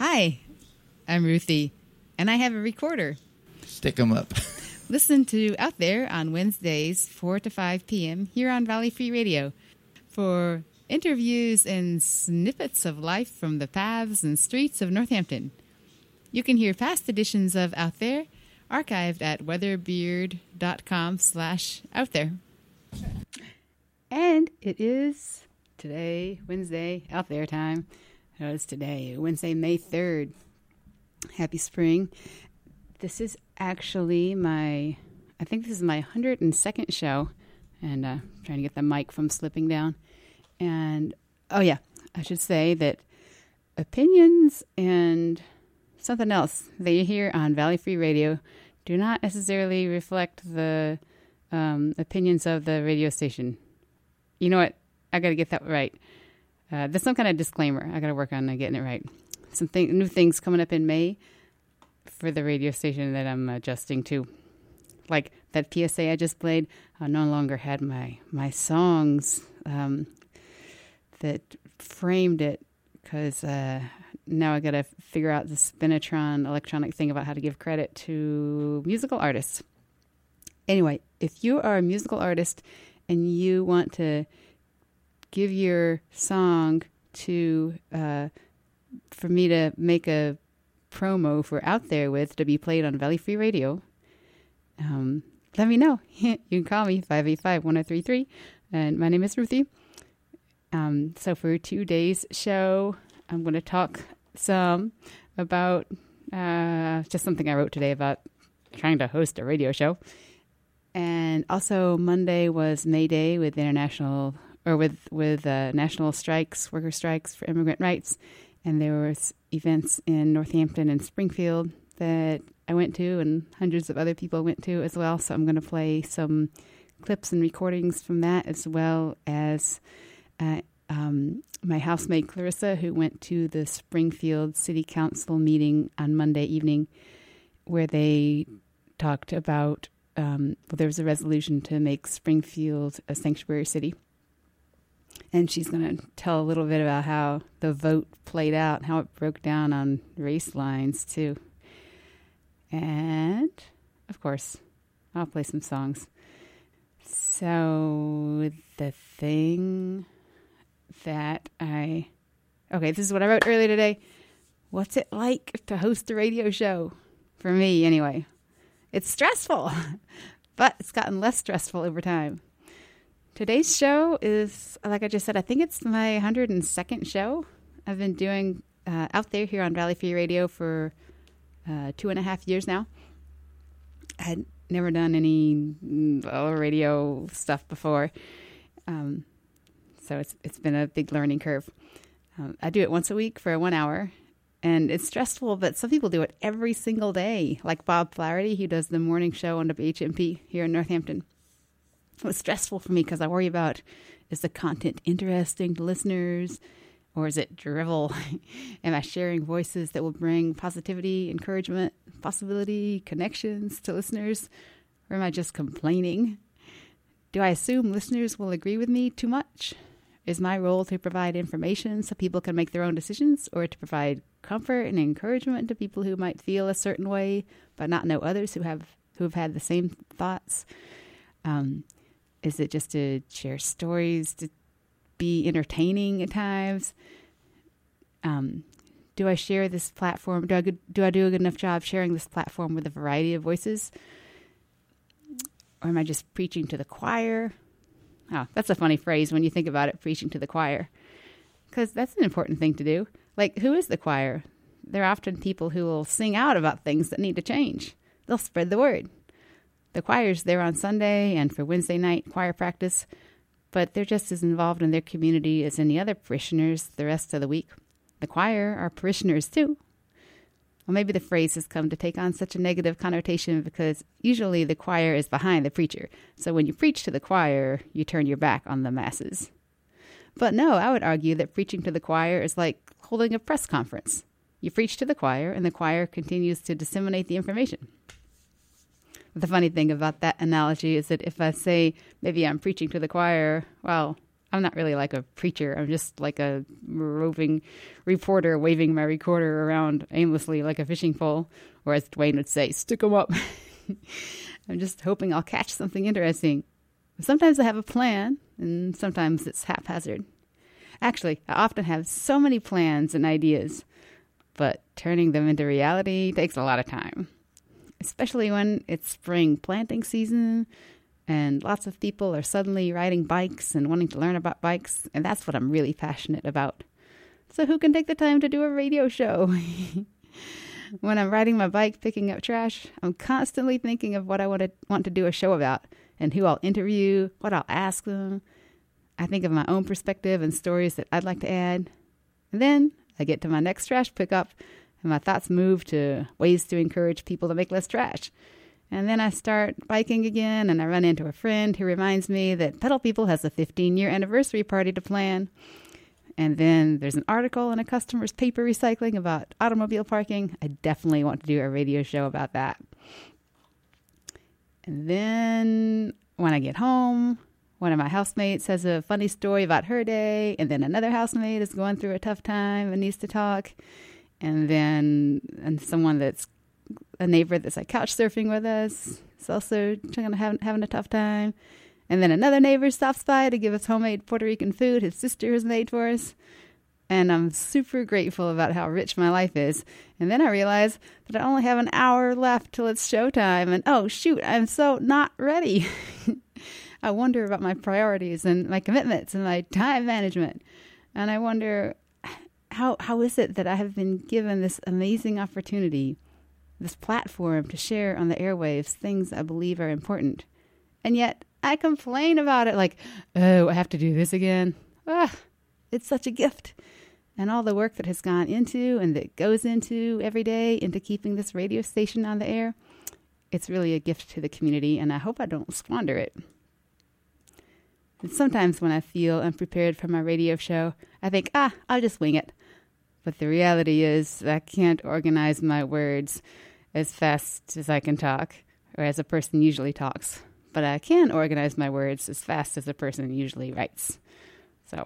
Hi, I'm Ruthie, and I have a recorder. Stick 'em up. Listen to Out There on Wednesdays, 4 to 5 p.m. here on Valley Free Radio for interviews and snippets of life from the paths and streets of Northampton. You can hear past editions of Out There archived at weatherbeard.com/outthere. And it is today, Wednesday, Out There time. It's today, Wednesday, May 3rd. Happy spring. This is actually I think this is my 102nd show. And trying to get the mic from slipping down. And, oh yeah, I should say that opinions and something else that you hear on Valley Free Radio do not necessarily reflect the opinions of the radio station. You know what? I got to get that right. There's some kind of disclaimer. I got to work on getting it right. New things coming up in May for the radio station that I'm adjusting to. Like that PSA I just played, I no longer had my songs that framed it because now I got to figure out the Spinitron electronic thing about how to give credit to musical artists. Anyway, if you are a musical artist and you want to give your song to for me to make a promo for Out There with to be played on Valley Free Radio, let me know. You can call me 585-1033, and my name is Ruthie. So for today's show, I'm going to talk some about just something I wrote today about trying to host a radio show. And also Monday was May Day with national strikes, worker strikes for immigrant rights. And there was events in Northampton and Springfield that I went to and hundreds of other people went to as well. So I'm going to play some clips and recordings from that, as well as my housemate Clarissa, who went to the Springfield City Council meeting on Monday evening, where they talked about, there was a resolution to make Springfield a sanctuary city. And she's going to tell a little bit about how the vote played out, how it broke down on race lines, too. And, of course, I'll play some songs. So, the thing that this is what I wrote earlier today. What's it like to host a radio show? For me, anyway. It's stressful, but it's gotten less stressful over time. Today's show is, like I just said, I think it's my 102nd show. I've been doing Out There here on Valley Free Radio for 2.5 years now. I had never done any radio stuff before. So it's been a big learning curve. I do it once a week for 1 hour, and it's stressful, but some people do it every single day, like Bob Flaherty, who does the morning show on WHMP here in Northampton. It was stressful for me because I worry about, is the content interesting to listeners, or is it drivel? Am I sharing voices that will bring positivity, encouragement, possibility, connections to listeners, or am I just complaining? Do I assume listeners will agree with me too much? Is my role to provide information so people can make their own decisions, or to provide comfort and encouragement to people who might feel a certain way but not know others who have had the same thoughts? Is it just to share stories, to be entertaining at times? Do I share this platform? Do I do a good enough job sharing this platform with a variety of voices? Or am I just preaching to the choir? Oh, that's a funny phrase when you think about it, preaching to the choir. Because that's an important thing to do. Like, who is the choir? They're often people who will sing out about things that need to change. They'll spread the word. The choir's there on Sunday and for Wednesday night choir practice, but they're just as involved in their community as any other parishioners the rest of the week. The choir are parishioners too. Well, maybe the phrase has come to take on such a negative connotation because usually the choir is behind the preacher. So when you preach to the choir, you turn your back on the masses. But no, I would argue that preaching to the choir is like holding a press conference. You preach to the choir, and the choir continues to disseminate the information. The funny thing about that analogy is that if I say maybe I'm preaching to the choir, well, I'm not really like a preacher. I'm just like a roving reporter waving my recorder around aimlessly like a fishing pole, or as Dwayne would say, stick 'em up. I'm just hoping I'll catch something interesting. Sometimes I have a plan, and sometimes it's haphazard. Actually, I often have so many plans and ideas, but turning them into reality takes a lot of time, especially when it's spring planting season and lots of people are suddenly riding bikes and wanting to learn about bikes, and that's what I'm really passionate about. So who can take the time to do a radio show? When I'm riding my bike picking up trash, I'm constantly thinking of what I want to do a show about and who I'll interview, what I'll ask them. I think of my own perspective and stories that I'd like to add. And then I get to my next trash pickup and my thoughts move to ways to encourage people to make less trash. And then I start biking again and I run into a friend who reminds me that Pedal People has a 15-year anniversary party to plan. And then there's an article in a customer's paper recycling about automobile parking. I definitely want to do a radio show about that. And then when I get home, one of my housemates has a funny story about her day. And then another housemate is going through a tough time and needs to talk. And then someone that's a neighbor that's like couch surfing with us is also having a tough time. And then another neighbor stops by to give us homemade Puerto Rican food his sister has made for us. And I'm super grateful about how rich my life is. And then I realize that I only have an hour left till it's showtime. And oh, shoot, I'm so not ready. I wonder about my priorities and my commitments and my time management. And I wonder, how is it that I have been given this amazing opportunity, this platform to share on the airwaves things I believe are important? And yet I complain about it like, oh, I have to do this again. It's such a gift. And all the work that has gone into and that goes into every day into keeping this radio station on the air, it's really a gift to the community, and I hope I don't squander it. And sometimes when I feel unprepared for my radio show, I think, I'll just wing it. But the reality is I can't organize my words as fast as I can talk, or as a person usually talks. But I can organize my words as fast as a person usually writes. So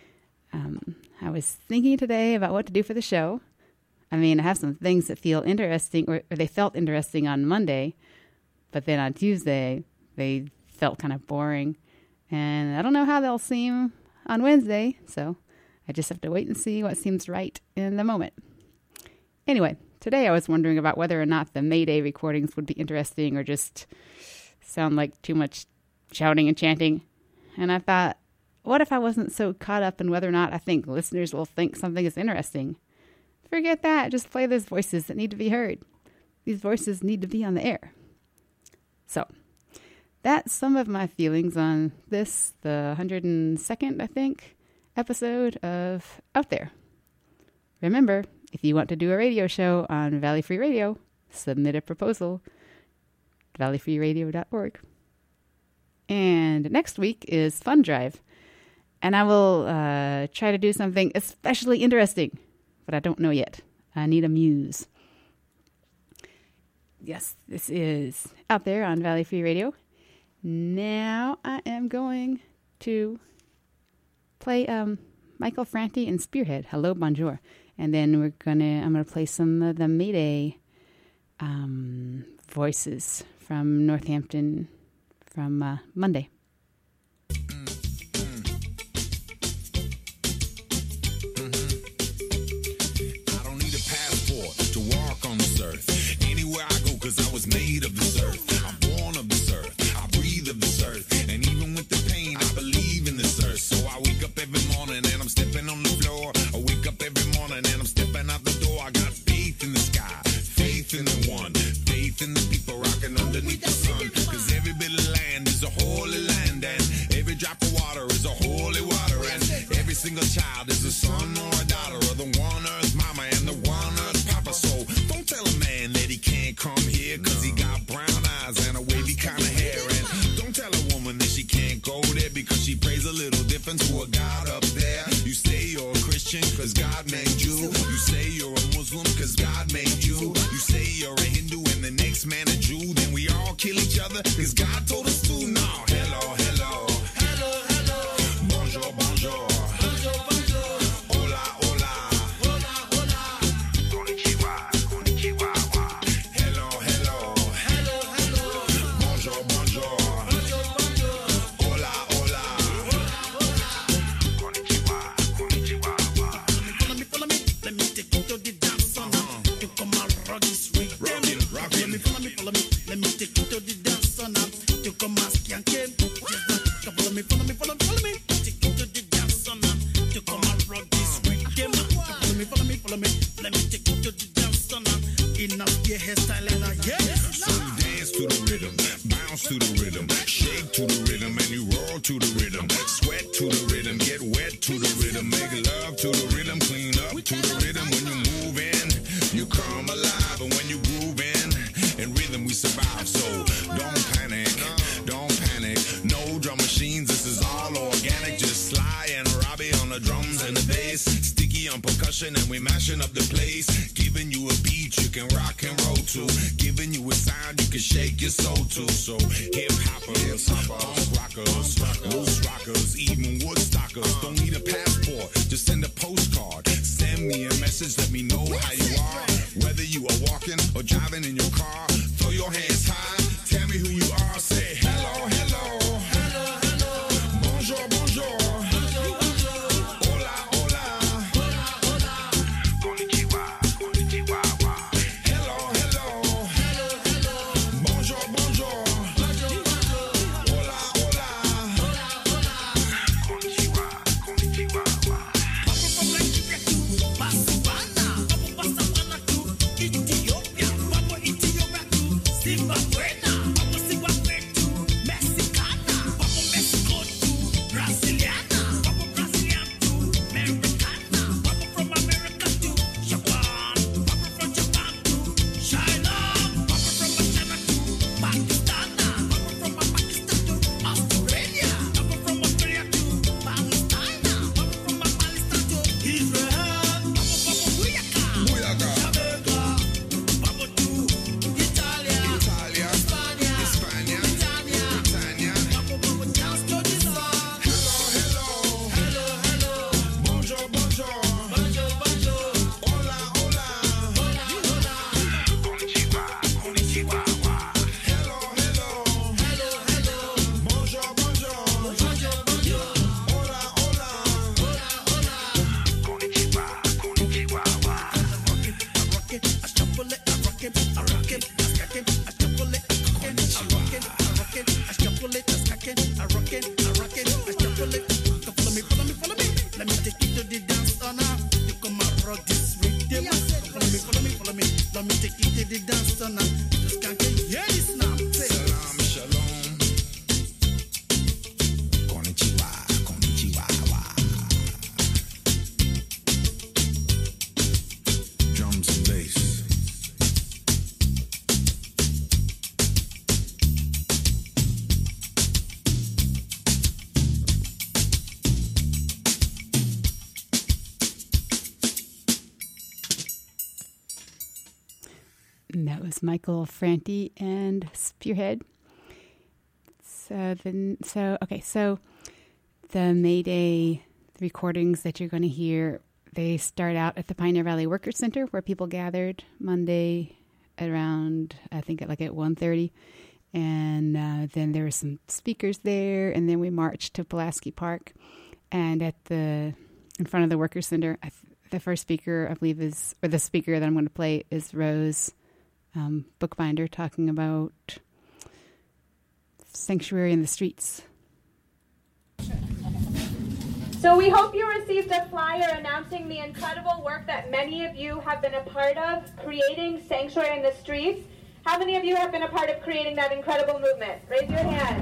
I was thinking today about what to do for the show. I mean, I have some things that feel interesting, or they felt interesting on Monday, but then on Tuesday, they felt kind of boring. And I don't know how they'll seem on Wednesday, so I just have to wait and see what seems right in the moment. Anyway, today I was wondering about whether or not the May Day recordings would be interesting or just sound like too much shouting and chanting. And I thought, what if I wasn't so caught up in whether or not I think listeners will think something is interesting? Forget that. Just play those voices that need to be heard. These voices need to be on the air. So that's some of my feelings on this, the 102nd, I think, episode of Out There. Remember, if you want to do a radio show on Valley Free Radio, submit a proposal at valleyfreeradio.org. And next week is Fun Drive. And I will try to do something especially interesting, but I don't know yet. I need a muse. Yes, this is Out There on Valley Free Radio. Now I am going to play Michael Franti and Spearhead, Hello Bonjour. And then I'm gonna play some of the Mayday voices from Northampton from Monday. I was made of this earth. I'm born of this earth. I breathe of this earth. And even with the pain, I believe in this earth. So I wake up every morning and I'm stepping on the floor. I wake up every morning and I'm stepping out the door. I got faith in the sky, faith in the one, faith in the people rocking underneath the sun. Cause every bit of land is a holy land, and every drop of water is a holy water, and every single child is a son or a daughter of the one earth mama and the one earth papa. So don't tell a man that he can't come here, cause he got brown eyes and a wavy kind of hair. And don't tell a woman that she can't go there, because she prays a little different to a God up there. You say you're a Christian cause God made you. You say you're a Muslim cause God made you. You say you're a Hindu and the next man a Jew. Then we all kill each other cause God told us to. No, hello, hello, hello, hello. Bonjour, Let me take you to the dance floor now. Enough your hairstyle and So you dance to the rhythm, bounce to the rhythm, shake to the rhythm, and you roll to the rhythm. Sweat to the rhythm, get wet to the rhythm, make love to the rhythm, clean up to the rhythm. When you move in, you come alive, and when you groove in rhythm we survive. So don't panic, no drum machines, this is all organic. Just Sly and Robbie on the drums and the bass, Sticky on percussion, and we mashing up the place. Giving you a beat you can rock and roll to, giving you a sound you can shake your soul to. So hip hoppers, punk rockers, loose rockers, even woodstockers. Don't need a passport, just send a postcard. Send me a message, let me know how you are. Whether you are walking or driving in your car, throw your hands high, tell me who you are. Say hello, hello, hello, hello, bonjour, bonjour, hola, hola, hola, hola, konnichiwa, konnichiwa, hello, hello, hello, hello, bonjour, bonjour, hola, hola, hola, hola, konnichiwa, konnichiwa. Papa from Nigeria to Botswana, Papa Botswana to Ethiopia, Papa Ethiopia to Zimbabwe, Papa Zimbabwe to Mexicana, Papa Mexico to Brasiliana, Papa Brasilian to Americana, Papa from America to Japan, Papa from Japan to China, Papa from China to Pakistan, Papa from Pakistan to Australia, Papa from Australia to Palestine, Papa from Palestine to Israel, Papa Booyaka, Jamaica, Papa to Italia, Spain, Britannia, Papa dance to the song. Hello, hello, hello, hello, bonjour, bonjour, bonjour, bonjour, hola, hola, hola, hola, konnichiwa, konnichiwa, hello, hello, hello, hello, bonjour, bonjour, bonjour, bonjour, hola, hola, hola, hola, konnichiwa, konnichiwa. I rock it, I shuffle it, I rock it, I rock it, I stack it, I shuffle it, I rock it, I rock it, I rock it, I shuffle it, I stack it, I rock it, I rock it, I shuffle it. So follow me, follow me, follow me. Let me take you to the dance floor now. You come and rock this rhythm. Follow me, follow me, follow me. Let me take you to the dance floor now. Just can't hear this now. Say, salam, shalom. Konnichiwa, konnichiwa. Drums and bass. And that was Michael Franti and Spearhead. So the May Day recordings that you're going to hear, they start out at the Pioneer Valley Workers Center, where people gathered Monday around, I think at 1:30. And then there were some speakers there, and then we marched to Pulaski Park. And in front of the Workers Center, the first speaker, I believe, the speaker that I'm going to play is Rose Bookbinder, talking about Sanctuary in the Streets. So we hope you received a flyer announcing the incredible work that many of you have been a part of, creating Sanctuary in the Streets. How many of you have been a part of creating that incredible movement? Raise your hand.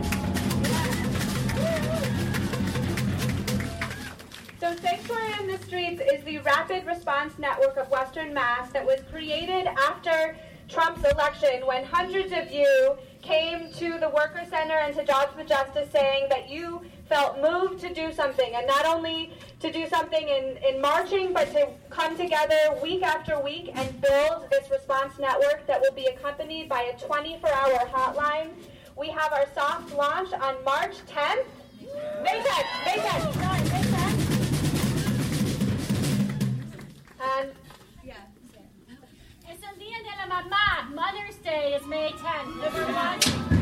So Sanctuary in the Streets is the rapid response network of Western Mass that was created after Trump's election, when hundreds of you came to the Worker Center and to Jobs with Justice saying that you felt moved to do something, and not only to do something in marching, but to come together week after week and build this response network that will be accompanied by a 24-hour hotline. We have our soft launch on March 10th. May 10th. And Es el Día de la Mamá. Mother's Day is May 10th, everyone.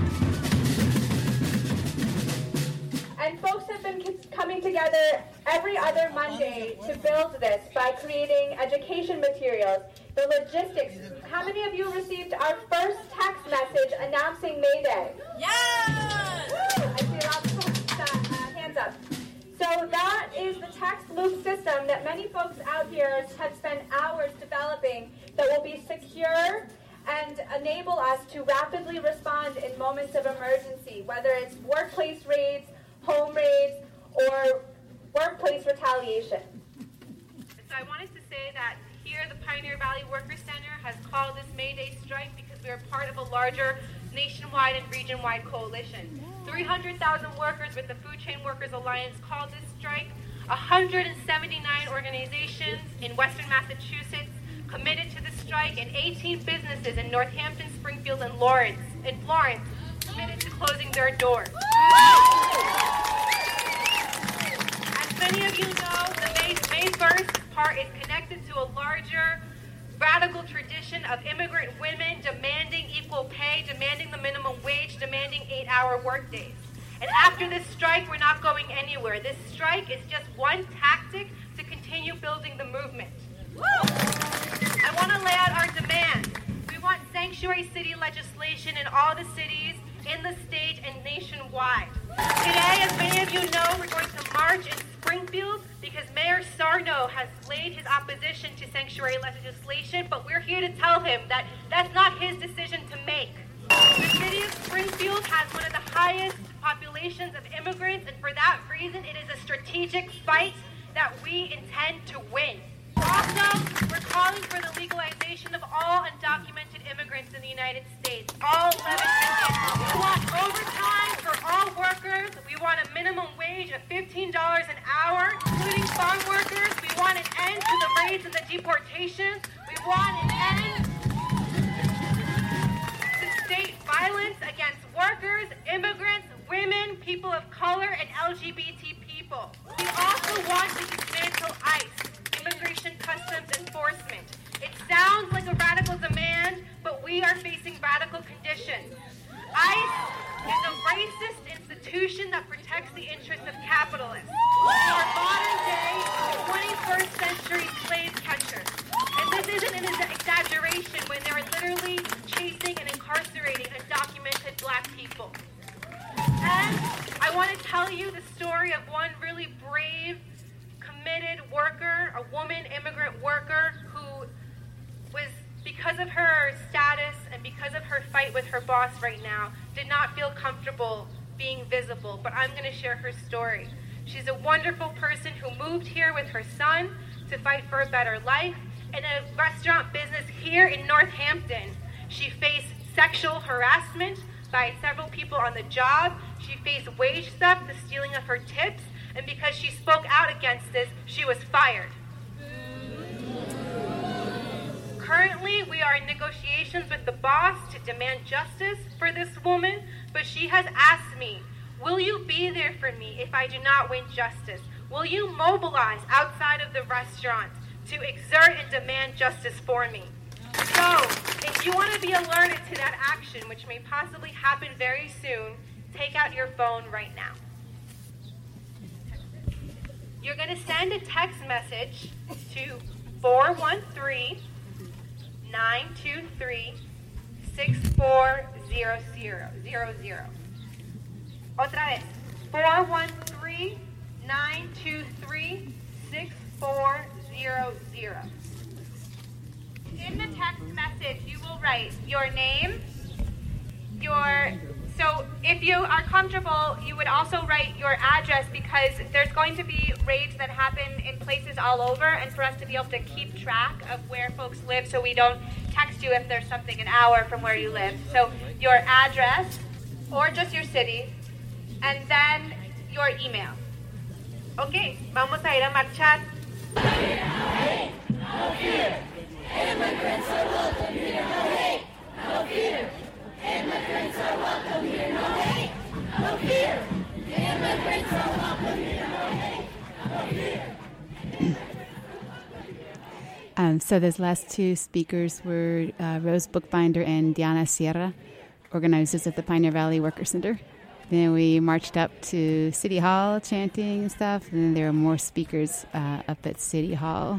And folks have been coming together every other Monday to build this by creating education materials, the logistics. How many of you received our first text message announcing May Day? Yes! I see lots of hands up. So So that is the text loop system that many folks out here have spent hours developing that will be secure and enable us to rapidly respond in moments of emergency, whether it's workplace raids, home raids, or workplace retaliation. So I wanted to say that here the Pioneer Valley Workers Center has called this May Day strike because we are part of a larger nationwide and region-wide coalition. 300,000 workers with the Food Chain Workers Alliance called this strike. 179 organizations in Western Massachusetts committed to the strike, and 18 businesses in Northampton, Springfield, and Florence committed to closing their doors. As many of you know, the May 1st part is connected to a larger radical tradition of immigrant women demanding equal pay, demanding the minimum wage, demanding 8-hour workdays. And after this strike, we're not going anywhere. This strike is just one tactic to continue building the movement. I want to lay out our demands. We want sanctuary city legislation in all the cities, in the state, and nationwide. Today, as many of you know, we're going to march in Springfield because Mayor Sarno has laid his opposition to sanctuary legislation, but we're here to tell him that that's not his decision to make. The city of Springfield has one of the highest populations of immigrants, and for that reason, it is a strategic fight that we intend to win. Also, we're calling for the legalization of all undocumented immigrants in the United States, all 11 million. We want overtime for all workers. We want a minimum wage of $15 an hour, including farm workers. We want an end to the raids and the deportations. We want an end to state violence against workers, immigrants, women, people of color, and LGBT people. We also want to dismantle ICE, Immigration Customs Enforcement. It sounds like a radical demand, but we are facing radical conditions. ICE is a racist institution that protects the interests of capitalists. We are modern-day, 21st century slave catchers. And this isn't an exaggeration when they're literally chasing and incarcerating undocumented black people. And I want to tell you the story of one really brave, committed worker, a woman immigrant worker who was, because of her status and because of her fight with her boss right now, did not feel comfortable being visible, but I'm going to share her story. She's a wonderful person who moved here with her son to fight for a better life. In a restaurant business here in Northampton, she faced sexual harassment by several people on the job. She faced wage theft, the stealing of her tips, and because she spoke out against this, she was fired. Currently, we are in negotiations with the boss to demand justice for this woman, but she has asked me, will you be there for me if I do not win justice? Will you mobilize outside of the restaurant to exert and demand justice for me? So, if you want to be alerted to that action, which may possibly happen very soon, take out your phone right now. You're going to send a text message to 413-923-6400. Otra vez, 413-923-6400. In the text message, you will write your name, so if you are comfortable, you would also write your address because there's going to be raids that happen in places all over, and for us to be able to keep track of where folks live so we don't text you if there's something an hour from where you live. So your address, or just your city, and then your email. Okay, vamos a ir a marchar. No fear. Immigrants are welcome here. No hate. No fear. Immigrants are welcome here. No hate. No fear. Immigrants are welcome here. No hate. No fear. So those last two speakers were Rose Bookbinder and Diana Sierra, organizers of the Pioneer Valley Worker Center. Then we marched up to City Hall chanting and stuff, and then there were more speakers up at City Hall.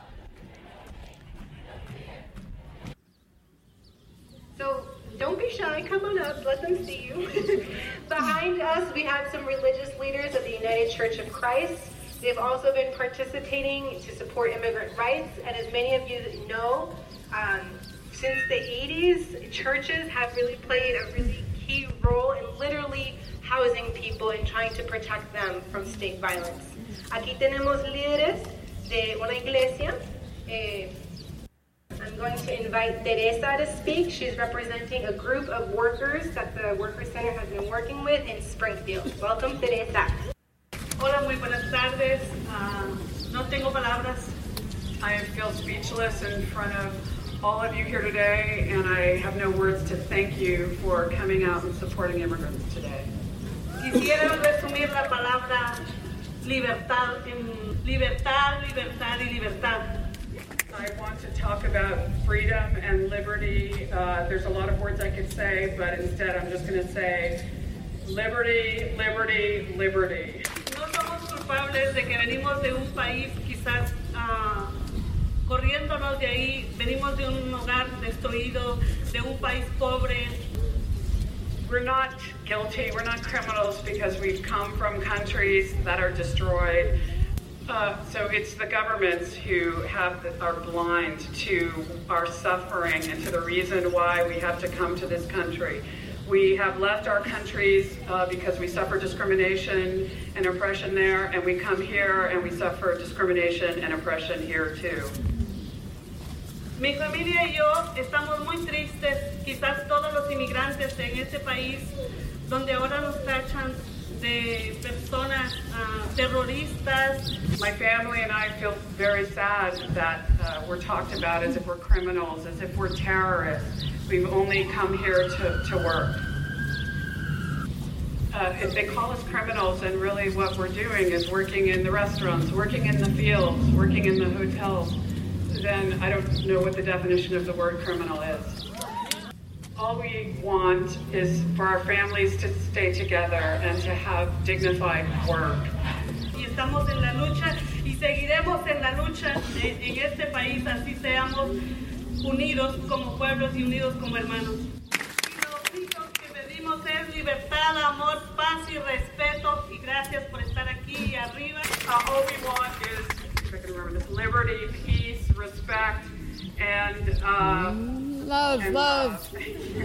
So don't be shy. Hi, come on up. Let them see you. Behind us, we have some religious leaders of the United Church of Christ. They've also been participating to support immigrant rights. And as many of you know, since the 80s, churches have really played a really key role in literally housing people and trying to protect them from state violence. Aquí tenemos líderes de una iglesia. I'm going to invite Teresa to speak. She's representing a group of workers that the Worker Center has been working with in Springfield. Welcome, Teresa. Hola, muy buenas tardes. No tengo palabras. I feel speechless in front of all of you here today, and I have no words to thank you for coming out and supporting immigrants today. Quisiera resumir la palabra libertad en libertad, libertad y libertad. I want to talk about freedom and liberty. There's a lot of words I could say, but instead I'm just going to say liberty, liberty, liberty. No somos culpables de que venimos de un país quizás corriéndonos de ahí, venimos de un hogar destruido, de un país pobre. We're not guilty, we're not criminals because we've come from countries that are destroyed. So it's the governments who are blind to our suffering and to the reason why we have to come to this country. We have left our countries because we suffer discrimination and oppression there, and we come here and we suffer discrimination and oppression here too. Mi familia y yo estamos muy tristes, quizás todos los inmigrantes en este país, donde ahora nos tachan de personas terroristas. My family and I feel very sad that we're talked about as if we're criminals, as if we're terrorists. We've only come here to work. If they call us criminals, and really what we're doing is working in the restaurants, working in the fields, working in the hotels, then I don't know what the definition of the word criminal is. All we want is for our families to stay together and to have dignified work. Y estamos en la lucha y seguiremos en la lucha en este país, así seamos unidos como pueblos y unidos como hermanos. Y lo único que pedimos es libertad, amor, paz y respeto, y gracias por estar aquí y arriba. All we want is, if I can remember this, liberty, peace, respect, and love.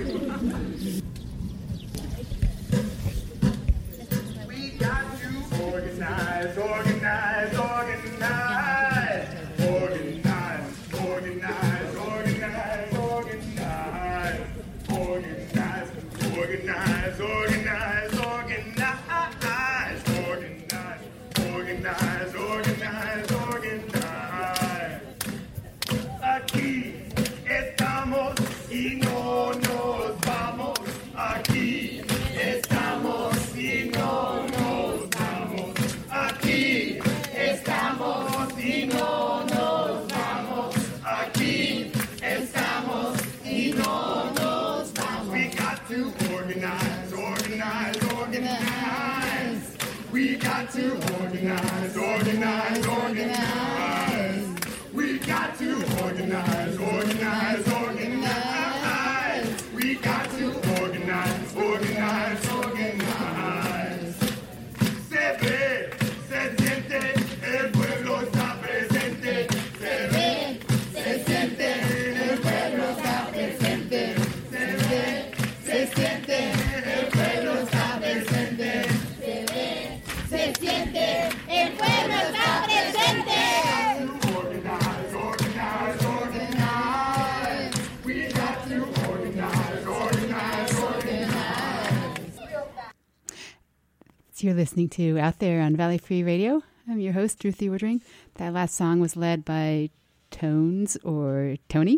We got to organize, organize, organize. Organize, organize, organize, organize. Organize, organize, organize, organize. Organize, organize, organize, organize. Aquí estamos y no nos vamos. Aquí estamos y no nos vamos. Aquí estamos y no nos vamos. Aquí estamos y no nos vamos. We got to organize, organize, organize. We got to organize, organize, organize. We got to organize, organize, organize. We got to organize, organize, organize. Se ve, se siente, el pueblo está presente. Se ve, se siente, el pueblo está presente. Se ve, se siente, el pueblo está presente. Se ve, se siente, el pueblo está presente. Organize, organize, organize. We got to organize, organize, organize. So you're listening to Out There on Valley Free Radio. I'm your host, Ruthie Woodring. That last song was led by Tones or Tony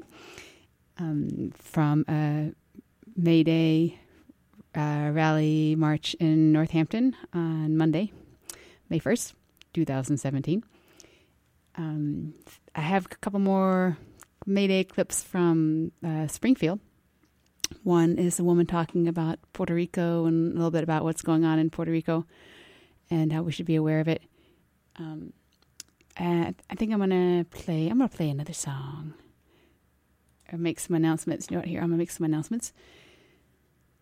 from a May Day rally march in Northampton on Monday, May 1st, 2017. I have a couple more May Day clips from Springfield. One is a woman talking about Puerto Rico and a little bit about what's going on in Puerto Rico and how we should be aware of it. And I think I'm gonna play another song or make some announcements. You know what? Here, I'm gonna make some announcements.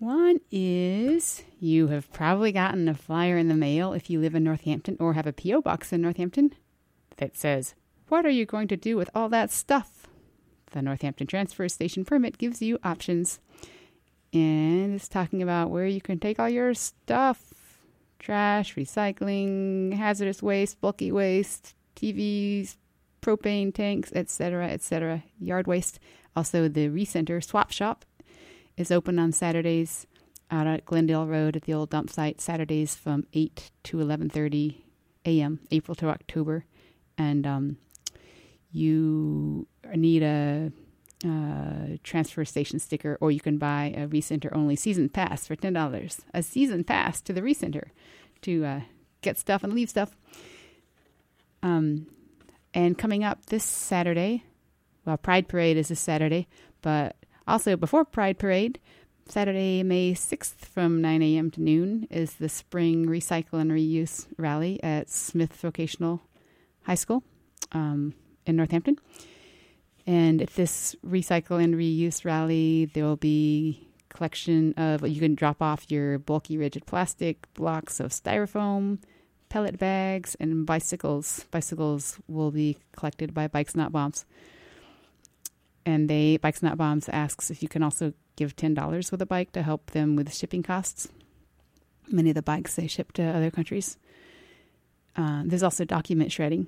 One is you have probably gotten a flyer in the mail if you live in Northampton or have a P.O. box in Northampton that says, "What are you going to do with all that stuff?" The Northampton Transfer Station permit gives you options. And it's talking about where you can take all your stuff. Trash, recycling, hazardous waste, bulky waste, TVs, propane tanks, etc., etc., yard waste. Also, the Recenter Swap Shop is open on Saturdays out at Glendale Road at the old dump site, Saturdays from 8 to 11:30 a.m., April to October. And you need a transfer station sticker, or you can buy a Recenter only season pass for $10. A season pass to the Recenter to get stuff and leave stuff. And coming up this Saturday, well, Pride Parade is this Saturday, but also before Pride Parade, Saturday, May 6th from 9 a.m. to noon is the Spring Recycle and Reuse Rally at Smith Vocational High School in Northampton. And at this Recycle and Reuse Rally, there will be collection of, you can drop off your bulky rigid plastic, blocks of styrofoam, pellet bags, and bicycles. Bicycles will be collected by Bikes Not Bombs. And Bikes Not Bombs asks if you can also give $10 with a bike to help them with shipping costs. Many of the bikes they ship to other countries. There's also document shredding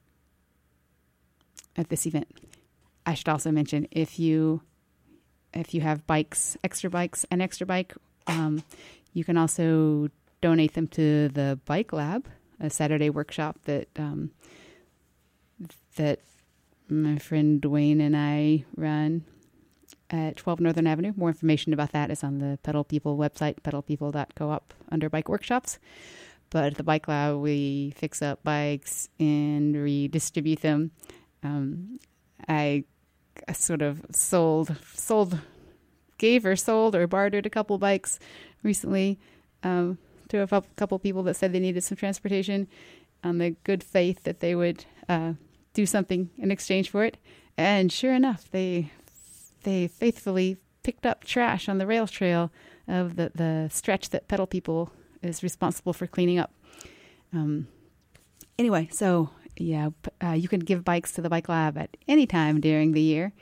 at this event. I should also mention, if you have bikes, extra bike, you can also donate them to the Bike Lab, a Saturday workshop that my friend Dwayne and I run at 12 Northern Avenue. More information about that is on the Pedal People website, pedalpeople.coop, under bike workshops. But at the Bike Lab, we fix up bikes and redistribute them. I sort of gave or sold or bartered a couple bikes recently to a couple people that said they needed some transportation, on the good faith that they would do something in exchange for it. And sure enough, they faithfully picked up trash on the rail trail of the stretch that Pedal People is responsible for cleaning up. Anyway, so yeah, you can give bikes to the Bike Lab at any time during the year.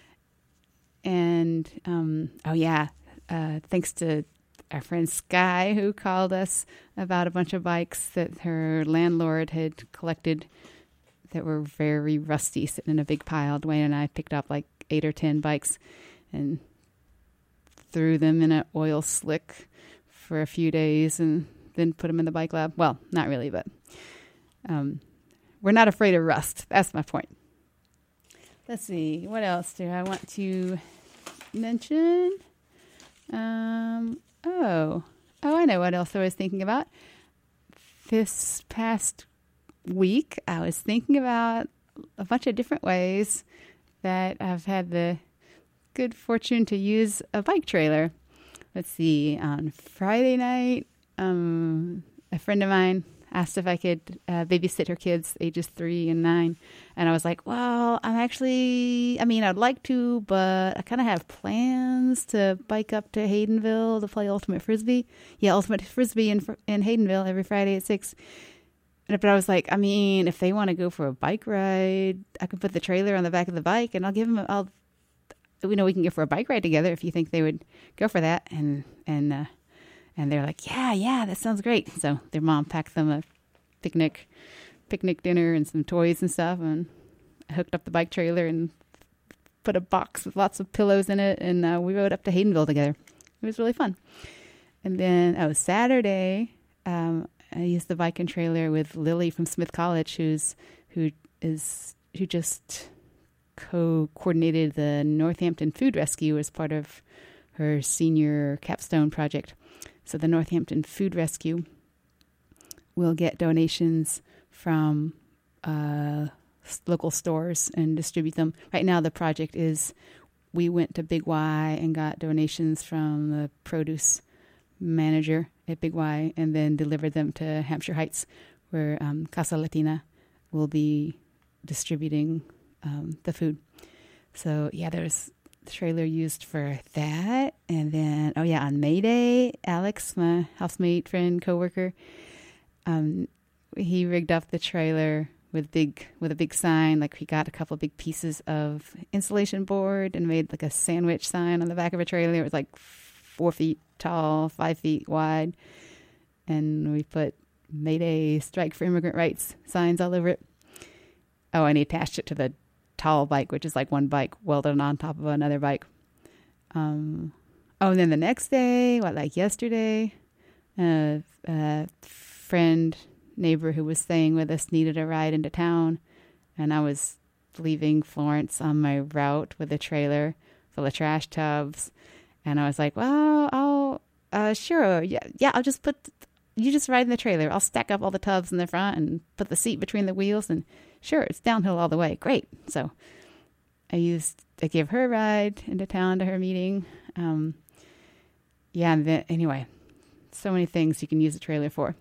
And, thanks to our friend Sky, who called us about a bunch of bikes that her landlord had collected that were very rusty, sitting in a big pile. Dwayne and I picked up like 8 or 10 bikes and threw them in an oil slick for a few days and then put them in the Bike Lab. Well, not really, but we're not afraid of rust. That's my point. Let's see. What else do I want to mention? I know what else I was thinking about. This past week, I was thinking about a bunch of different ways that I've had the good fortune to use a bike trailer. Let's see. On Friday night, a friend of mine asked if I could babysit her kids, ages 3 and 9. And I was like, well, I'd like to, but I kind of have plans to bike up to Haydenville to play Ultimate Frisbee. Yeah, Ultimate Frisbee in Haydenville every Friday at 6. But I was like, if they want to go for a bike ride, I can put the trailer on the back of the bike and I'll give them, we can go for a bike ride together if you think they would go for that. And they're like, yeah, that sounds great. So their mom packed them a picnic dinner and some toys and stuff. And I hooked up the bike trailer and put a box with lots of pillows in it. And we rode up to Haydenville together. It was really fun. And then, Saturday, I used the bike and trailer with Lily from Smith College, who just co-coordinated the Northampton Food Rescue as part of her senior capstone project. So the Northampton Food Rescue will get donations from local stores and distribute them. Right now, the project is, we went to Big Y and got donations from the produce manager at Big Y and then delivered them to Hampshire Heights, where Casa Latina will be distributing the food. So, yeah, there's trailer used for that. And then, on May Day, Alex, my housemate, friend, coworker, he rigged up the trailer with a big sign. Like, he got a couple of big pieces of insulation board and made like a sandwich sign on the back of a trailer. It was like 4 feet tall, 5 feet wide. And we put Mayday, Strike for Immigrant Rights signs all over it. Oh, and he attached it to the tall bike, which is like one bike welded on top of another bike. And then the next day, like yesterday, a friend, neighbor who was staying with us needed a ride into town, and I was leaving Florence on my route with a trailer full of trash tubs, and I was like, well, sure, yeah, I'll just you just ride in the trailer. I'll stack up all the tubs in the front and put the seat between the wheels, and sure, it's downhill all the way. Great. So I gave her a ride into town to her meeting. And then, anyway, so many things you can use a trailer for.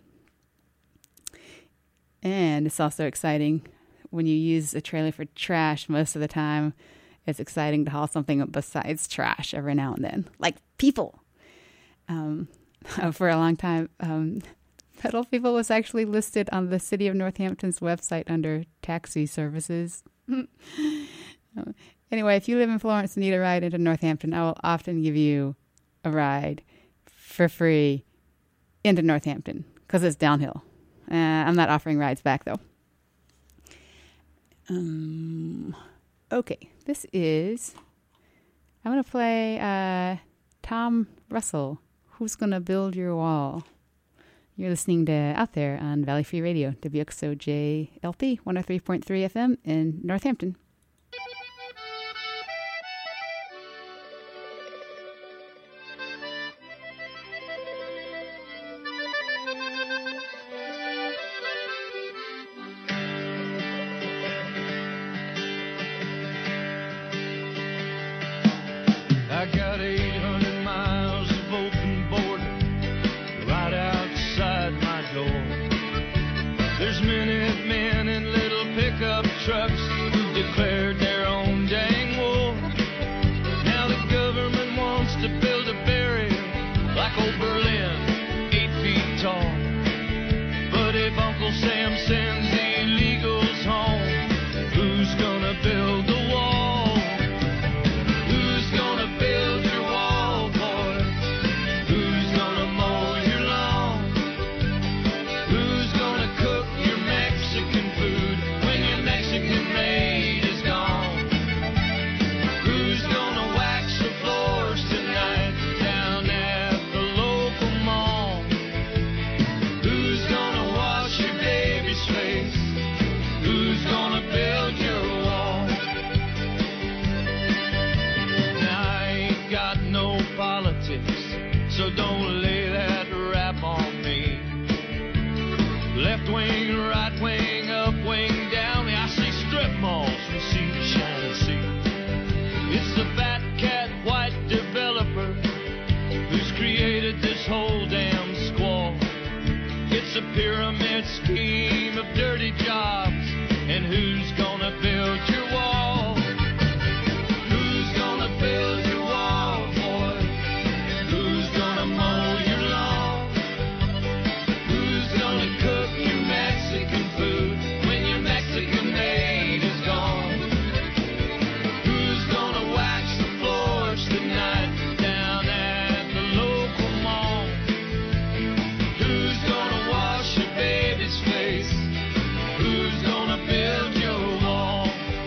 And it's also exciting when you use a trailer for trash. Most of the time, it's exciting to haul something besides trash every now and then, like people. For a long time, Pedal People was actually listed on the City of Northampton's website under taxi services. Anyway, if you live in Florence and need a ride into Northampton, I will often give you a ride for free into Northampton because it's downhill. I'm not offering rides back, though. Okay, I'm going to play Tom Russell, Who's Gonna Build Your Wall? You're listening to Out There on Valley Free Radio, WXOJ-LP 103.3 FM in Northampton. I got 800 miles of open border right outside my door. There's Minutemen and little pickup trucks who declared their own dang war. Now the government wants to build a barrier like old Berlin, 8 feet tall. But if Uncle Sam sends the illegals home, who's gonna build the wall? So don't lay that rap on me. Left wing, right wing, up wing, down. I see strip malls from sea to shining sea. It's the fat cat white developer who's created this whole damn squall. It's a pyramid scheme of dirty jobs. And who's gonna build your wall? Who's gonna build your wall, boy? Who's gonna mow your lawn? Who's gonna cook your Mexican food when your Mexican maid is gone? Who's gonna wax the floors tonight down at the local mall? Who's gonna wash your baby's face? Who's gonna build your wall?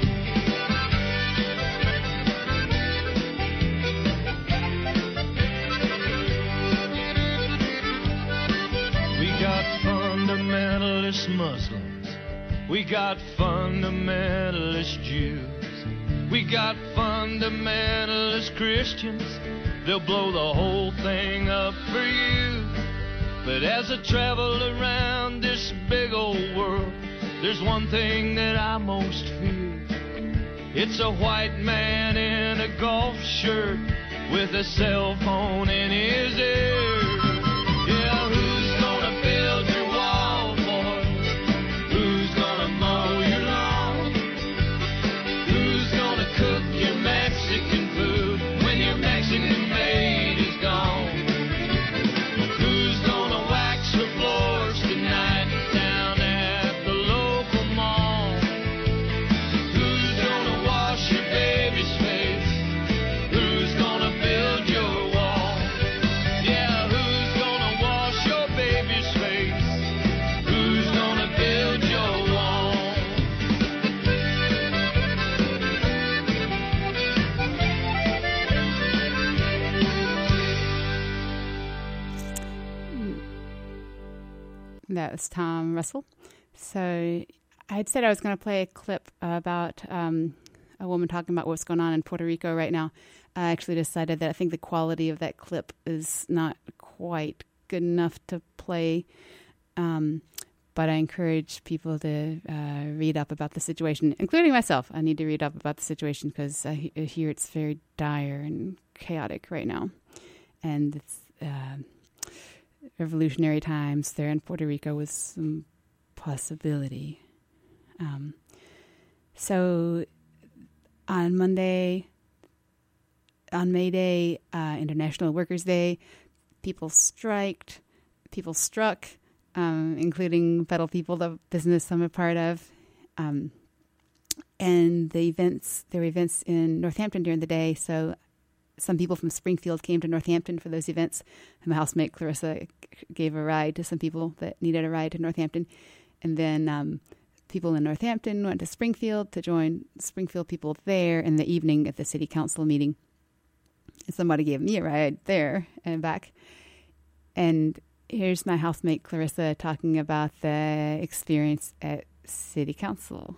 We got fundamentalist Muslims. We got fundamentalist Jews. We got fundamentalist Christians. They'll blow the whole thing up for you. But as I travel around this big old world, there's one thing that I most fear. It's a white man in a golf shirt with a cell phone in his ear. Yeah, who's gonna build your wall, boy? Who's gonna mow your lawn? Who's gonna cook your Mexican food That was Tom Russell. So I had said I was going to play a clip about a woman talking about what's going on in Puerto Rico right now. I actually decided that I think the quality of that clip is not quite good enough to play. But I encourage people to read up about the situation, including myself. I need to read up about the situation because I hear it's very dire and chaotic right now. And it's revolutionary times there in Puerto Rico with some possibility. So on Monday, on May Day, International Workers' Day, people struck, including Federal People, the business I'm a part of. And there were events in Northampton during the day, so some people from Springfield came to Northampton for those events. And my housemate Clarissa gave a ride to some people that needed a ride to Northampton. And then people in Northampton went to Springfield to join Springfield people there in the evening at the city council meeting. And somebody gave me a ride there and back. And here's my housemate Clarissa talking about the experience at city council.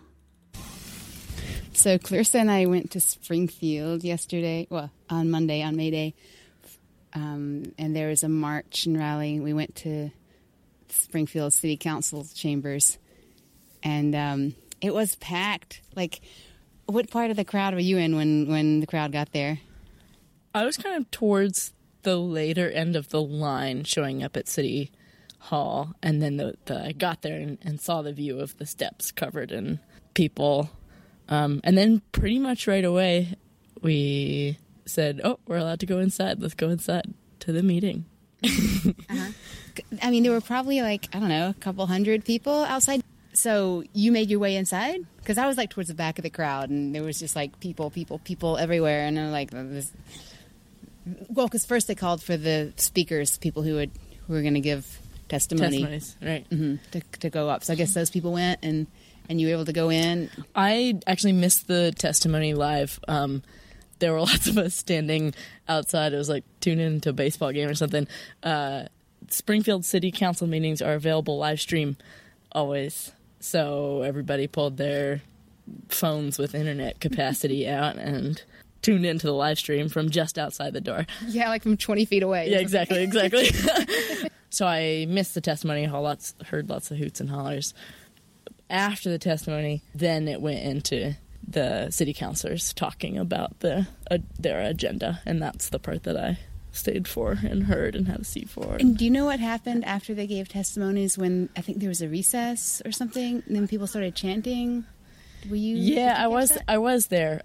So Clarissa and I went to Springfield yesterday, on Monday, on May Day, and there was a march and rally. We went to Springfield City Council chambers, and it was packed. Like, what part of the crowd were you in when the crowd got there? I was kind of towards the later end of the line, showing up at City Hall, and then I got there and saw the view of the steps covered in people. And then pretty much right away, we said, oh, we're allowed to go inside. Let's go inside to the meeting. Uh-huh. I mean, there were probably a couple hundred people outside. So you made your way inside? Because I was towards the back of the crowd, and there was just people everywhere. And I'm because first they called for the speakers, people who were going to give testimonies, right? Mm-hmm, to go up. So I guess those people went, and you were able to go in. I actually missed the testimony live. There were lots of us standing outside. It was like tuning into a baseball game or something. Springfield City Council meetings are available live stream always. So everybody pulled their phones with internet capacity out and tuned into the live stream from just outside the door. Yeah, from 20 feet away. Yeah, exactly. So I missed the testimony, heard lots of hoots and hollers. After the testimony, then it went into the city councilors talking about their agenda, and that's the part that I stayed for and heard and had a seat for. And do you know what happened after they gave testimonies when I think there was a recess or something, and then people started chanting? Were you? Yeah, I was there.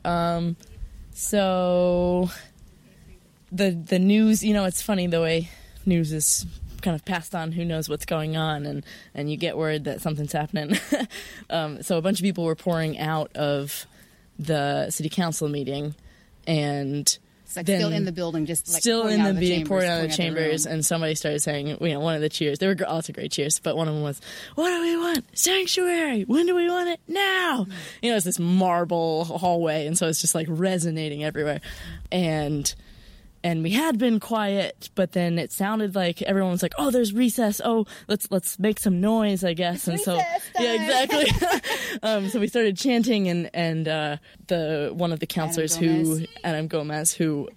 So the news, it's funny the way news is kind of passed on, who knows what's going on, and you get word that something's happening. So a bunch of people were pouring out of the city council meeting, and it's still in the building, just still in the building, pouring out of the chambers, and somebody started saying, one of the cheers, they were lots of great cheers, but one of them was, what do we want? Sanctuary! When do we want it? Now! It's this marble hallway, and so it's just resonating everywhere. And we had been quiet, but then it sounded like everyone was like, "Oh, there's recess. Oh, let's make some noise, I guess." And so, yeah, exactly. So we started chanting, and one of the counselors Adam Gomez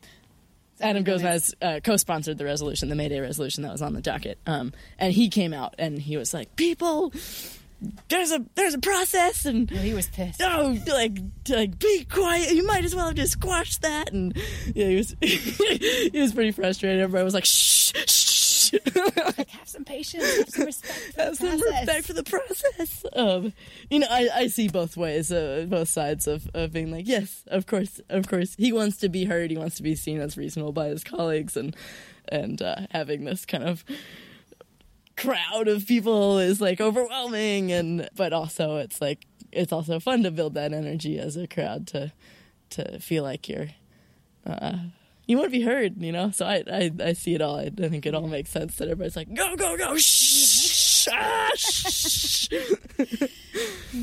co-sponsored the resolution, the May Day resolution that was on the docket. And he came out and he was like, "People, there's a process," and he was pissed. Oh, be quiet. You might as well have just squashed that. And yeah, he was pretty frustrated. Everybody was like, shh. Have some patience, have some respect for the process. I see both ways, both sides of being like, yes, of course, he wants to be heard, he wants to be seen as reasonable by his colleagues, and having this kind of crowd of people is overwhelming, but also it's also fun to build that energy as a crowd to feel like you want to be heard, so I see it all. I think it all makes sense that everybody's like, go, shh.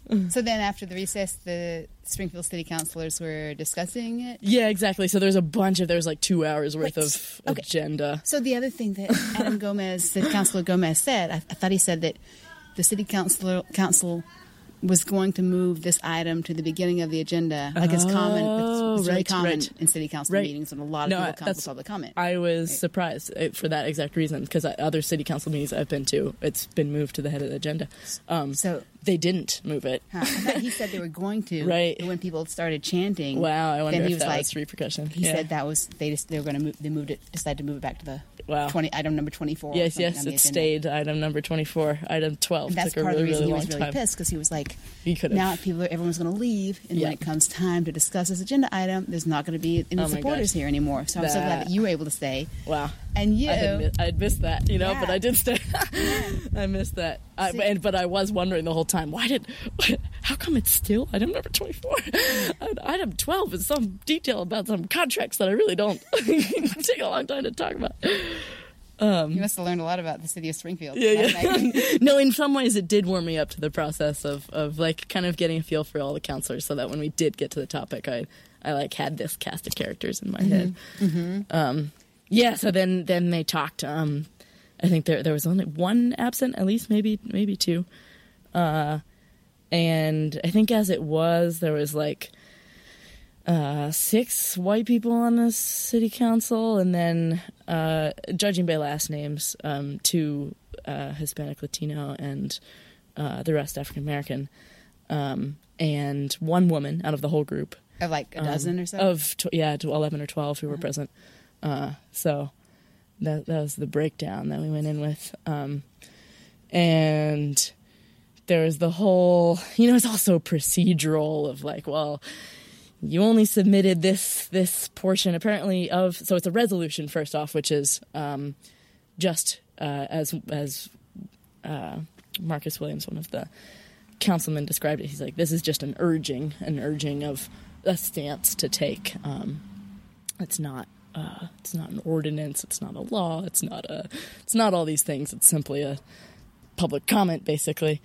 So then after the recess, the Springfield City Councilors were discussing it? Yeah, exactly. So there's like 2 hours worth of agenda. So the other thing that Adam Gomez, the Councilor Gomez said, I thought he said that the City Council was going to move this item to the beginning of the agenda, like it's common. It's really common in city council meetings when a lot of people come for public comment. I was surprised for that exact reason, because other city council meetings I've been to, it's been moved to the head of the agenda. So they didn't move it. I thought he said they were going to. Right. And when people started chanting, wow, I wonder then he if was that like, was repercussion. He said that was they were going to move. They decided to move it back to the item number 24. Yes, it stayed item number 24. Item 12 and that's took part a of the really, reason he long was really time. pissed, because he was like, he could have. now everyone's going to leave, and when it comes time to discuss this agenda item, there's not going to be any supporters here anymore. So I'm so glad that you were able to stay. Wow. And you, I'd missed that, but I did stay. I missed that. But I was wondering the whole time, how come it's still item number 24? Item 12 is some detail about some contracts that I really don't take a long time to talk about. You must have learned a lot about the city of Springfield. Yeah. No, in some ways it did warm me up to the process of like kind of getting a feel for all the counselors, so that when we did get to the topic, I like had this cast of characters in my head. Mm-hmm. So then they talked. I think there was only one absent, at least maybe two. And I think as it was, there was like 6 white people on the city council, and then judging by last names, 2 Hispanic, Latino, and the rest African American, and 1 woman out of the whole group. Of like a dozen or so? To 11 or 12 who were present. So that was the breakdown that we went in with. And there was the whole, it's also procedural of like, well, you only submitted this portion apparently so it's a resolution first off, which is just as Marcus Williams, one of the councilmen, described it. He's like, this is just an urging of a stance to take. It's not an ordinance. It's not a law. It's not all these things. It's simply a public comment, basically.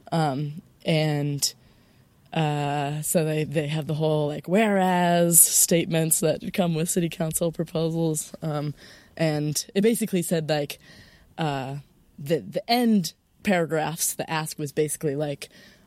So they have the whole like whereas statements that come with city council proposals, and it basically said like the end paragraphs. The ask was basically like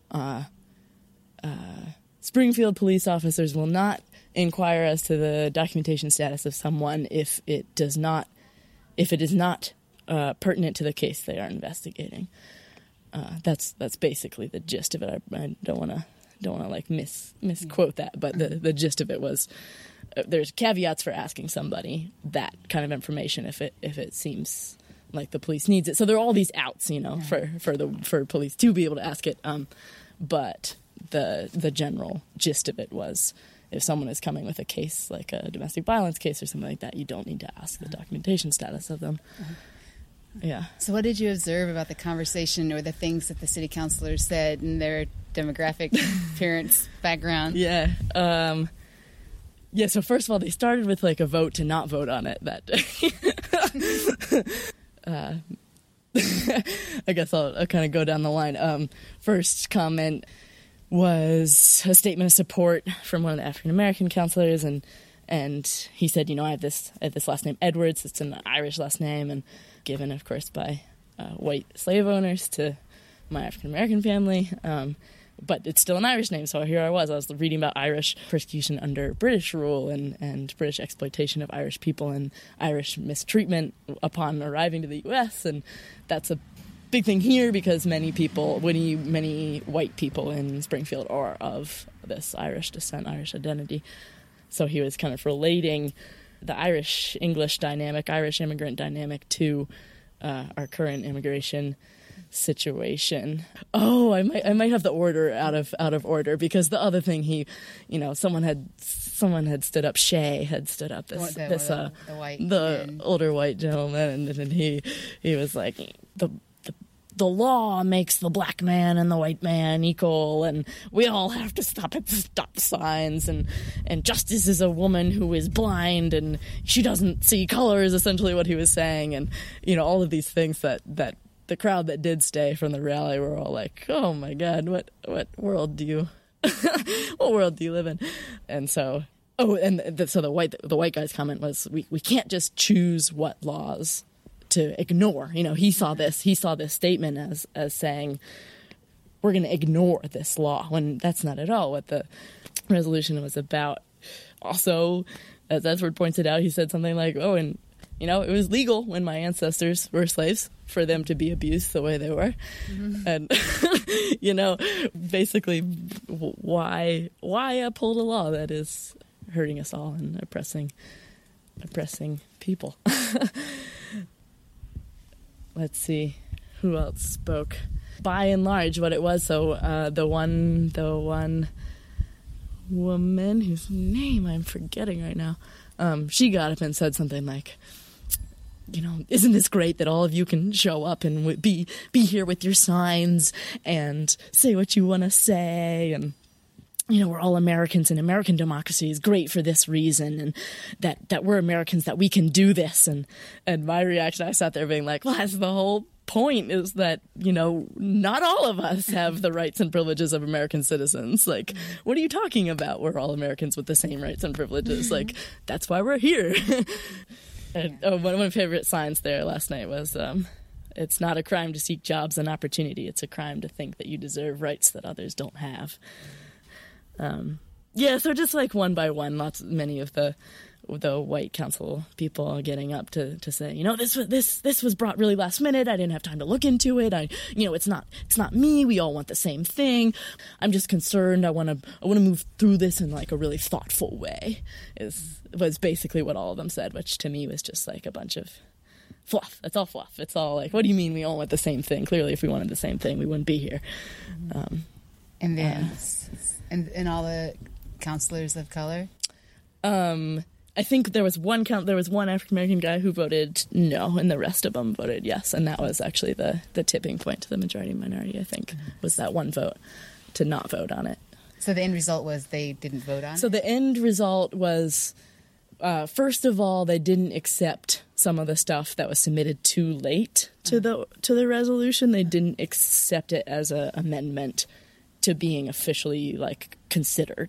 Springfield police officers will not inquire as to the documentation status of someone if it is not pertinent to the case they are investigating. That's basically the gist of it. I don't want to like misquote that, but the gist of it was there's caveats for asking somebody that kind of information if it seems like the police needs it. So there are all these outs, for police to be able to ask it. But the general gist of it was, if someone is coming with a case like a domestic violence case or something like that, you don't need to ask the documentation status of them. Yeah. So what did you observe about the conversation or the things that the city councilors said in their demographic, parents, background? Yeah. So first of all, they started with like a vote to not vote on it that day. I guess I'll kind of go down the line. First comment was a statement of support from one of the African American counselors, and he said, I have this last name Edwards. It's an Irish last name, and given, of course, by white slave owners to my African American family. But it's still an Irish name, so here I was reading about Irish persecution under British rule and British exploitation of Irish people and Irish mistreatment upon arriving to the U.S., and that's a big thing here because many white people in Springfield are of this Irish descent, Irish identity. So he was kind of relating the Irish-English dynamic, Irish immigrant dynamic to our current immigration situation. Oh, I might have the order out of order, because the other thing someone had stood up. Shay had stood up. The older white gentleman, and he was like, the law makes the black man and the white man equal, and we all have to stop at the stop signs, and justice is a woman who is blind and she doesn't see color is essentially what he was saying, and all of these things that the crowd that did stay from the rally were all like, "Oh my God, what world do you what world do you live in?" And so, so the white guy's comment was, "We can't just choose what laws to ignore." He saw this statement as saying, we're going to ignore this law, when that's not at all what the resolution was about. Also, as Edward pointed out, he said something like, "Oh, and it was legal when my ancestors were slaves for them to be abused the way they were." Mm-hmm. And, basically, why uphold a law that is hurting us all and oppressing people? Let's see, who else spoke? By and large, what it was, so the one woman whose name I'm forgetting right now, she got up and said something like, "Isn't this great that all of you can show up and be here with your signs and say what you want to say, and we're all Americans, and American democracy is great for this reason, and that we're Americans, that we can do this." And my reaction, I sat there being like, well, that's the whole point, is that not all of us have the rights and privileges of American citizens. Like, what are you talking about? We're all Americans with the same rights and privileges. Like, that's why we're here. And, one of my favorite signs there last night was, "It's not a crime to seek jobs and opportunity. It's a crime to think that you deserve rights that others don't have." So just like one by one, many of the white council people getting up to say, this was brought really last minute. I didn't have time to look into it. It's not me. We all want the same thing. I'm just concerned. I want to move through this in like a really thoughtful way. Was basically what all of them said, which to me was just like a bunch of fluff. It's all fluff. It's all like, what do you mean we all want the same thing? Clearly, if we wanted the same thing, we wouldn't be here. And then, and all the counselors of color. I think there was one African American guy who voted no, and the rest of them voted yes, and that was actually the tipping point to the majority minority. I think was that one vote to not vote on it. So the end result was they didn't vote on it? So the end result was, first of all, they didn't accept some of the stuff that was submitted too late to the resolution. They didn't accept it as an amendment to being officially like considered.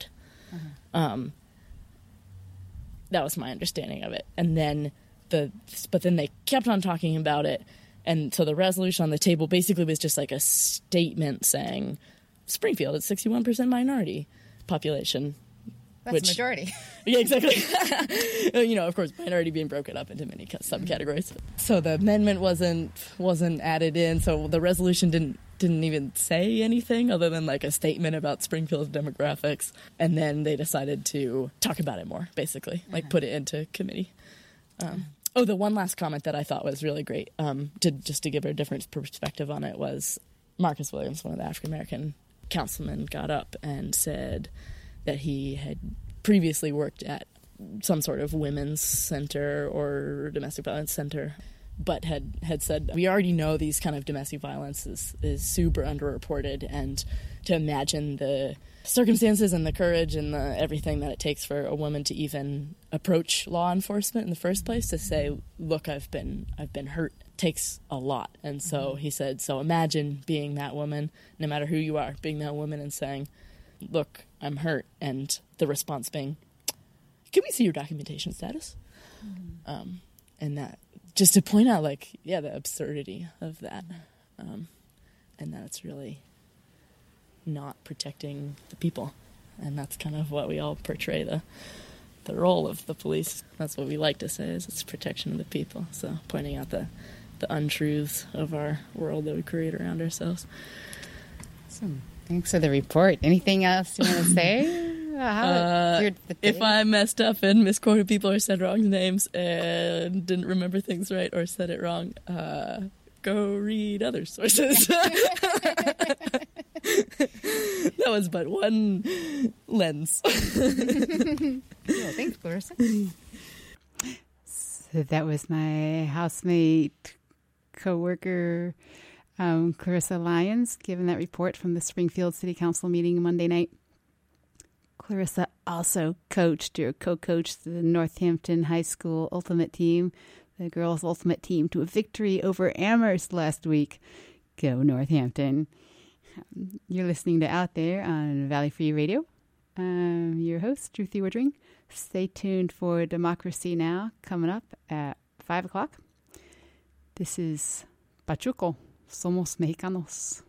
That was my understanding of it. And then but then they kept on talking about it, and so the resolution on the table basically was just like a statement saying Springfield is 61% minority population. That's a majority. Yeah, exactly. Of course, minority being broken up into many subcategories. So the amendment wasn't added in. So the resolution didn't even say anything other than like a statement about Springfield's demographics. And then they decided to talk about it more, basically, like put it into committee. The one last comment that I thought was really great, to give a different perspective on it, was Marcus Williams, one of the African American councilmen, got up and said that he had previously worked at some sort of women's center or domestic violence center, but had said, we already know these kind of domestic violence is super underreported, and to imagine the circumstances and the courage and the everything that it takes for a woman to even approach law enforcement in the first place, to say, look, I've been hurt, takes a lot. And so he said, so imagine being that woman, no matter who you are, being that woman and saying, look, I'm hurt, and the response being, can we see your documentation status? And that, just to point out, like, yeah, the absurdity of that, and that it's really not protecting the people. And that's kind of what we all portray the role of the police. That's what we like to say, is it's protection of the people. So pointing out the untruths of our world that we create around ourselves. Awesome. Thanks for the report. Anything else you want to say? If I messed up and misquoted people or said wrong names and didn't remember things right or said it wrong, go read other sources. That was but one lens. Well, thanks, Clarissa. So that was my housemate, co-worker, Clarissa Lyons, giving that report from the Springfield City Council meeting Monday night. Clarissa also co-coached the Northampton High School Ultimate Team the girls' ultimate team to a victory over Amherst last week. Go Northampton. You're listening to Out There on Valley Free Radio. I'm your host, Ruthie Woodring. Stay tuned for Democracy Now! Coming up at 5 o'clock. This is Pachuco, Somos Mexicanos.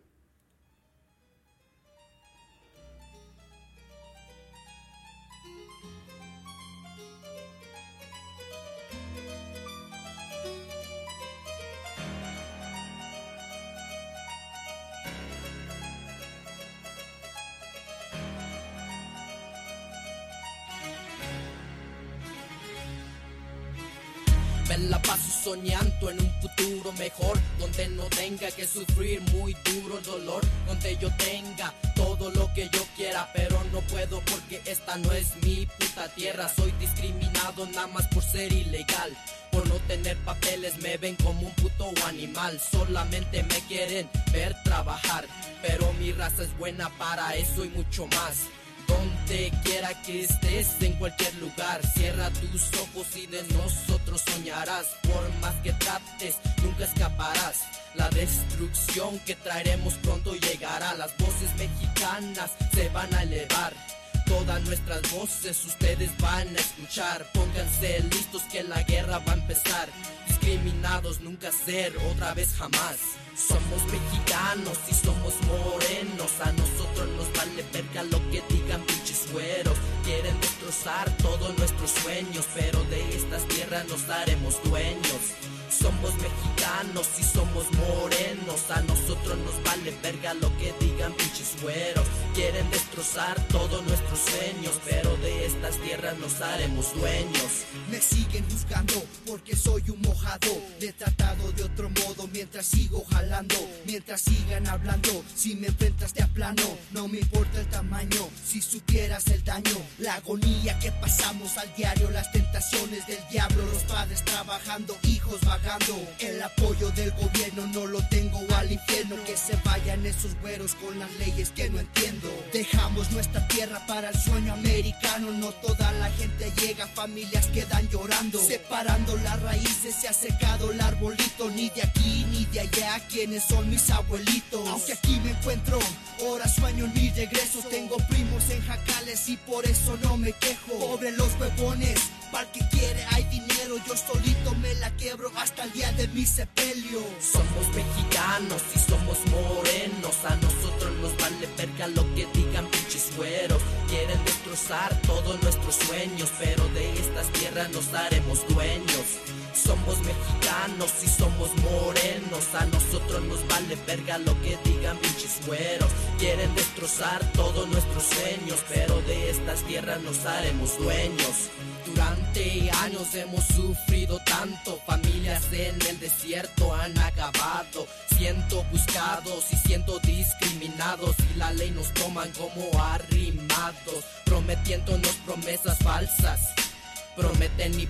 Me la paso soñando en un futuro mejor, donde no tenga que sufrir muy duro el dolor, donde yo tenga todo lo que yo quiera, pero no puedo porque esta no es mi puta tierra. Soy discriminado nada más por ser ilegal, por no tener papeles me ven como un puto animal. Solamente me quieren ver trabajar, pero mi raza es buena para eso y mucho más. Donde quiera que estés, en cualquier lugar, cierra tus ojos y de nosotros soñarás. Por más que trates, nunca escaparás. La destrucción que traeremos pronto llegará. Las voces mexicanas se van a elevar. Todas nuestras voces ustedes van a escuchar. Pónganse listos que la guerra va a empezar. Discriminados nunca ser, otra vez jamás. Somos mexicanos y somos morenos. A nosotros nos vale verga lo que digan pinches güeros. Quieren destrozar todos nuestros sueños, pero de estas tierras nos haremos dueños. Somos mexicanos y somos morenos. A nosotros nos vale verga lo que digan pinches güeros. Quieren destrozar todos nuestros sueños, pero de estas tierras nos haremos dueños. Me siguen juzgando porque soy un mojado. Le he tratado de otro modo mientras sigo jalando. Mientras sigan hablando, si me enfrentas te aplano. No me importa el tamaño, si supieras el daño. La agonía que pasamos al diario, las tentaciones del diablo. Los padres trabajando, hijos vagando. El apoyo del gobierno no lo tengo, al infierno. Que se vayan esos güeros con las leyes que no entiendo. Dejamos nuestra tierra para el sueño americano. No toda la gente llega, familias quedan llorando. Separando las raíces se ha secado el arbolito. Ni de aquí ni de allá, quienes son mis abuelitos. Aunque aquí me encuentro, ahora sueño en mi regreso. Tengo primos en jacales y por eso no me quejo. Pobre los huevones, para que quiere hay dinero. Yo solito me la quebro hasta el día de mi sepelio. Somos mexicanos y somos morenos. A nosotros nos vale verga lo que digan pinches güeros. Quieren destrozar todos nuestros sueños, pero de estas tierras nos haremos dueños. Somos mexicanos y somos morenos. A nosotros nos vale verga lo que digan pinches güeros. Quieren destrozar todos nuestros sueños, pero de estas tierras nos haremos dueños. Durante años hemos sufrido tanto, familias en el desierto han acabado, siendo buscados y siendo discriminados, y la ley nos toman como arrimados, prometiéndonos promesas falsas. Prometen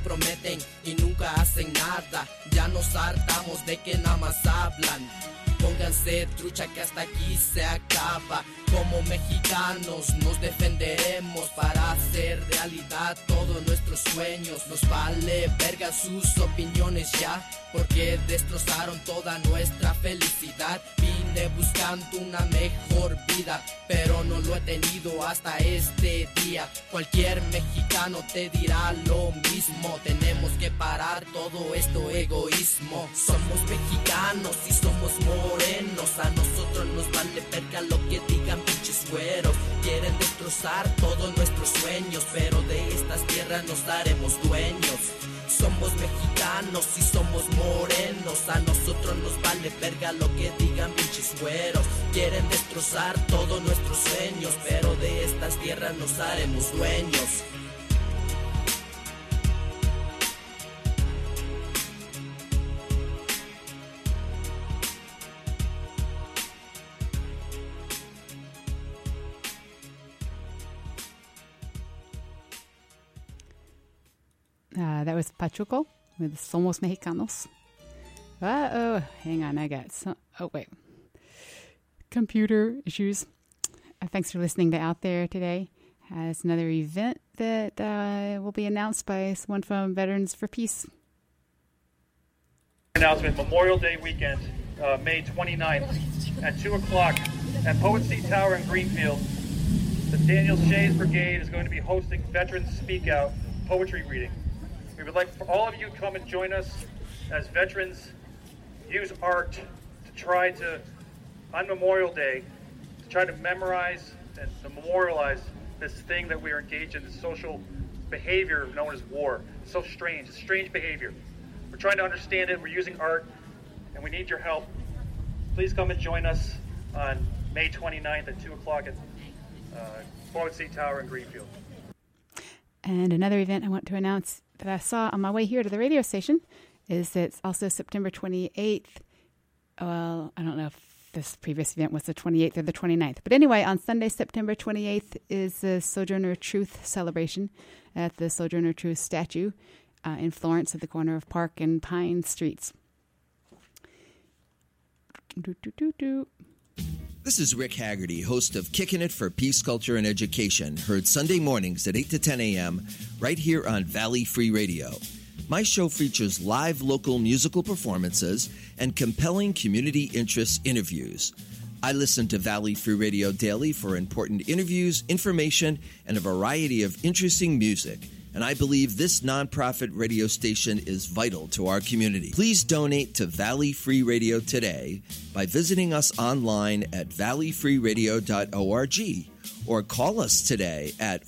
y nunca hacen nada. Ya nos hartamos de que nada más hablan. Pónganse trucha que hasta aquí se acaba. Como mexicanos nos defenderemos para hacer realidad todos nuestros sueños. Nos vale verga sus opiniones ya, porque destrozaron toda nuestra felicidad. Vine buscando una mejor vida, pero no lo he tenido hasta este día. Cualquier mexicano te dirá lo mismo. Tenemos que parar todo esto egoísmo. Somos mexicanos y somos morenos. A nosotros nos vale verga lo que digan pinches güeros. Quieren destrozar todos nuestros sueños, pero de estas tierras nos haremos dueños. Somos mexicanos y somos morenos. A nosotros nos vale verga lo que digan pinches güeros. Quieren destrozar todos nuestros sueños, pero de estas tierras nos haremos dueños. That was Pachuco with Somos Mexicanos. Oh, hang on, I got some. Oh, wait. Computer issues. Thanks for listening to Out There today. Has another event that will be announced by someone from Veterans for Peace. Announcement, Memorial Day weekend, May 29th at 2 o'clock at Poet Seat Tower in Greenfield. The Daniel Shays Brigade is going to be hosting Veterans Speak Out poetry reading. We would like for all of you to come and join us as veterans use art to try to, on Memorial Day, to try to memorize and to memorialize this thing that we are engaged in, this social behavior known as war. It's so strange, it's strange behavior. We're trying to understand it, we're using art, and we need your help. Please come and join us on May 29th at 2 o'clock at Poet Seat Tower in Greenfield. And another event I want to announce that I saw on my way here to the radio station is that it's also September 28th. Well, I don't know if this previous event was the 28th or the 29th. But anyway, on Sunday, September 28th is the Sojourner Truth celebration at the Sojourner Truth statue in Florence at the corner of Park and Pine Streets. This is Rick Haggerty, host of Kickin' It for Peace, Culture, and Education, heard Sunday mornings at 8 to 10 a.m. right here on Valley Free Radio. My show features live local musical performances and compelling community interest interviews. I listen to Valley Free Radio daily for important interviews, information, and a variety of interesting music. And I believe this nonprofit radio station is vital to our community. Please donate to Valley Free Radio today by visiting us online at valleyfreeradio.org or call us today at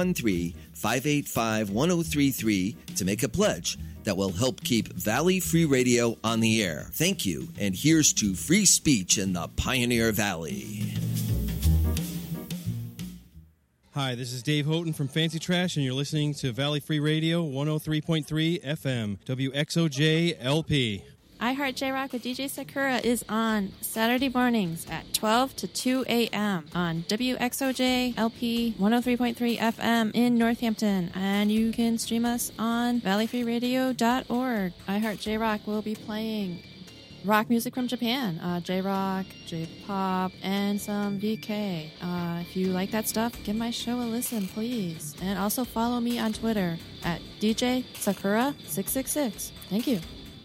413-585-1033 to make a pledge that will help keep Valley Free Radio on the air. Thank you, and here's to free speech in the Pioneer Valley. Hi, this is Dave Houghton from Fancy Trash, and you're listening to Valley Free Radio 103.3 FM, WXOJ LP. I Heart J-Rock with DJ Sakura is on Saturday mornings at 12 to 2 a.m. on WXOJ LP 103.3 FM in Northampton. And you can stream us on valleyfreeradio.org. I Heart J-Rock will be playing rock music from Japan, J-Rock, J-Pop, and some VK. If you like that stuff, give my show a listen, please. And also follow me on Twitter at DJ Sakura666. Thank you.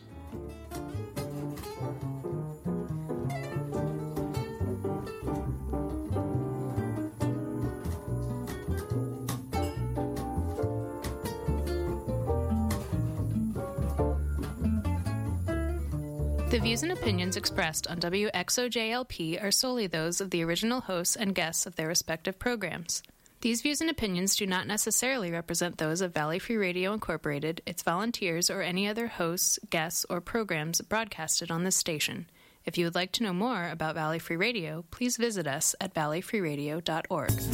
The views and opinions expressed on WXOJLP are solely those of the original hosts and guests of their respective programs. These views and opinions do not necessarily represent those of Valley Free Radio Incorporated, its volunteers, or any other hosts, guests, or programs broadcasted on this station. If you would like to know more about Valley Free Radio, please visit us at valleyfreeradio.org.